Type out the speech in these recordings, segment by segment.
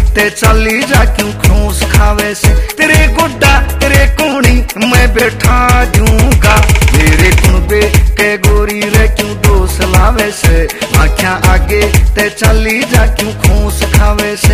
ते चली जा क्यों खूस खावे से। तेरे गुड्डा तेरे कोणी मैं बैठा दूंगा, मेरे कुनबे के गोरी रे क्यों दोस लावे से। आख्या आगे ते चली जा क्यों खूस खावे से।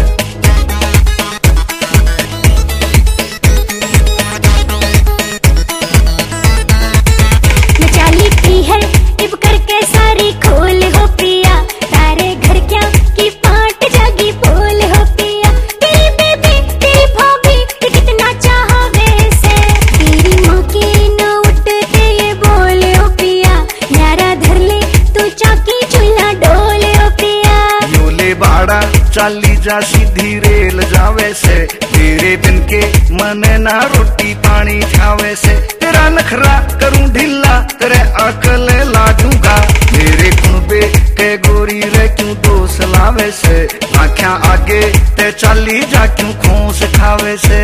चाली जा सीधी रेल जावे से, तेरे बिन के मने ना रोटी पानी खावे से। तेरा नखरा करूं ढीला तेरे अकल ला दूंगा, मेरे कुनबे के गोरी रे क्यों दोस लावे से। आख्या आगे ते चाली जा क्यों खूस खावे से।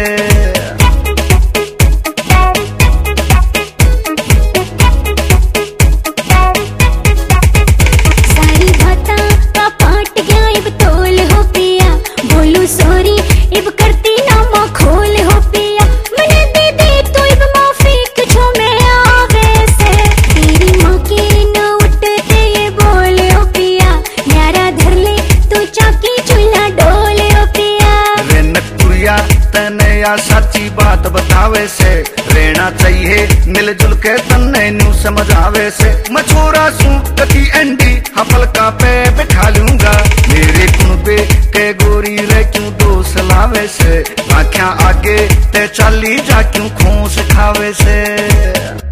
तनया सच्ची बात बतावे से, रहना चाहिए मिलजुल के तन्ने न्यू समझ आवे से। मैं छोरा सू कती एंडी हफलका पे बैठा लूंगा, मेरे कुनबे के गोरी रे क्यों दोस लावे से। आख्या आगे ते चली जा क्यों खूस खावे से।